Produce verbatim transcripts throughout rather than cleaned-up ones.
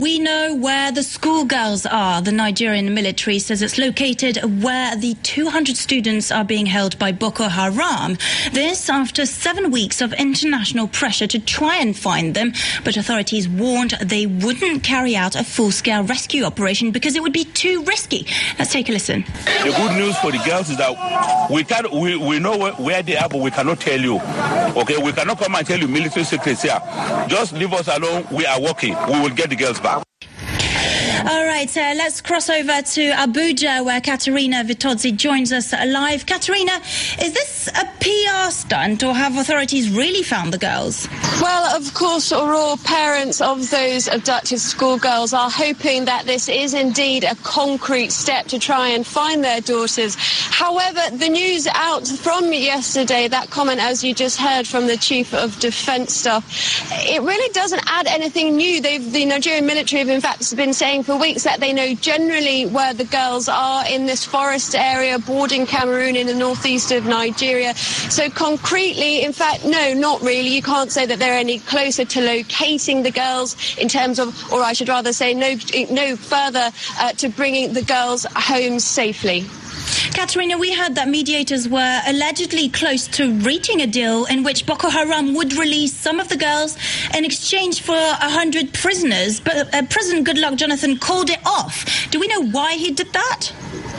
We know where the schoolgirls are. The Nigerian military says it's located where the two hundred students are being held by Boko Haram. This after seven weeks of international pressure to try and find them, but authorities warned they wouldn't carry out a full-scale rescue operation because it would be too risky. Let's take a listen. The good news for the girls is that we can we, we know where, where they are, but we cannot tell you. Okay, we cannot come and tell you military secrets here. Just leave us alone. We are working. We will get the girls back. All right, uh, let's cross over to Abuja, where Katerina Vitozzi joins us live. Katerina, is this a P R stunt, or have authorities really found the girls? Well, of course, Aurora, parents of those abducted schoolgirls are hoping that this is indeed a concrete step to try and find their daughters. However, the news out from yesterday, that comment, as you just heard from the Chief of Defence Staff, it really doesn't add anything new. They've, the Nigerian military have, in fact, been saying for weeks that they know generally where the girls are in this forest area bordering Cameroon in the northeast of Nigeria. So concretely, in fact, no, not really. You can't say that they're any closer to locating the girls in terms of, or I should rather say, no, no further uh, to bringing the girls home safely. Katerina, we heard that mediators were allegedly close to reaching a deal in which Boko Haram would release some of the girls in exchange for one hundred prisoners, but uh, President Goodluck Jonathan called it off. Do we know why he did that?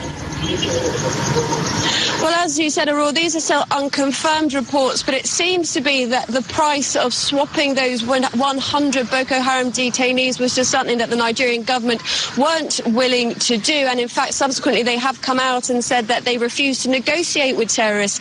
Well, as you said, Aurora, these are still unconfirmed reports, but it seems to be that the price of swapping those one hundred Boko Haram detainees was just something that the Nigerian government weren't willing to do. And in fact, subsequently, they have come out and said that they refuse to negotiate with terrorists.